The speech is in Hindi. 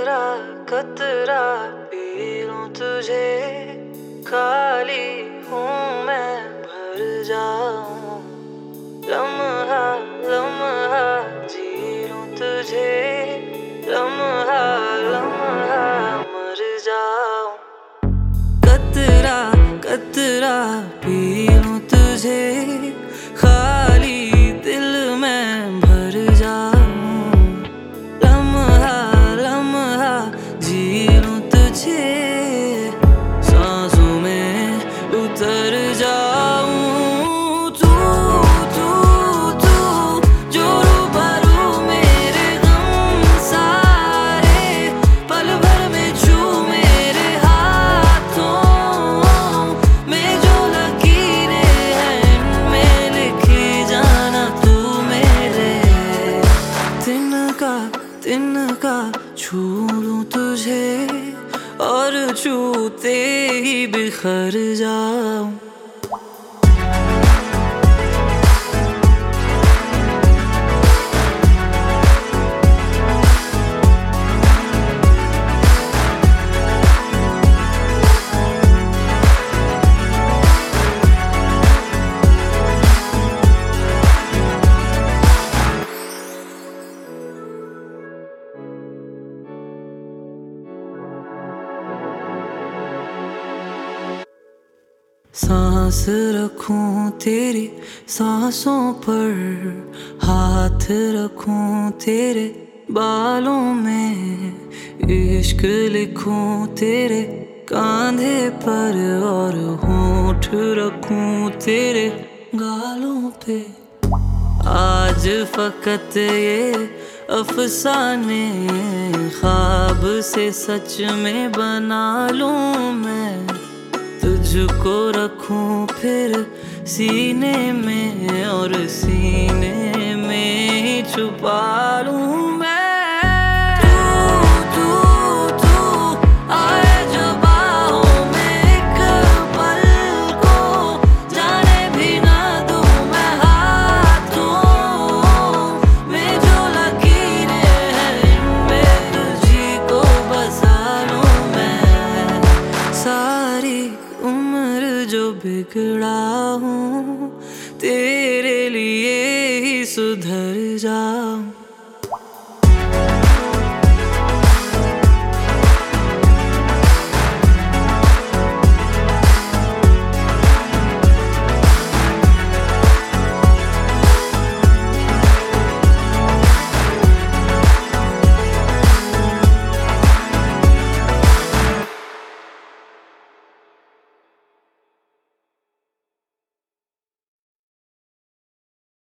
कतरा कतरा पी लूं तुझे, खाली हूँ मैं भर जाऊं। लम्हा लम्हा जी लूं तुझे, लम्हा लम्हा मर जाऊं। कतरा कतरा पी लूं तुझे, खाली दिल में भर जाऊं। लम्हा लम्हा जी लूं तुझे, सांसों में उतर जाऊं। तू तू तू जो रूबरू मेरे गम सारे, पल भर में छू मेरे हाथों में जो लकीरें हैं, इनमें लिखी जाना तू मेरे। तिनका छू लूं तुझे, और छूते ही बिखर जाऊं। सांस रखूं तेरी सांसों पर, हाथ रखूं तेरे बालों में, इश्क लिखूं तेरे कांधे पर, और होंठ रखूं तेरे गालों पे। आज फकत ये अफसाने ख्वाब से सच में बना लूं मैं। तुझको रखूं फिर सीने में, और सीने में ही छुपा लूं मैं। तू तू तू आए जो बाहों में एक पल को, जाने भी ना दूं मैं हाथों में जो लकीरें हैं, इनमें तुझी को बसा लूं मैं। सारी उम्र जो बिगड़ा हूँ, तेरे लिए ही सुधर जाऊं।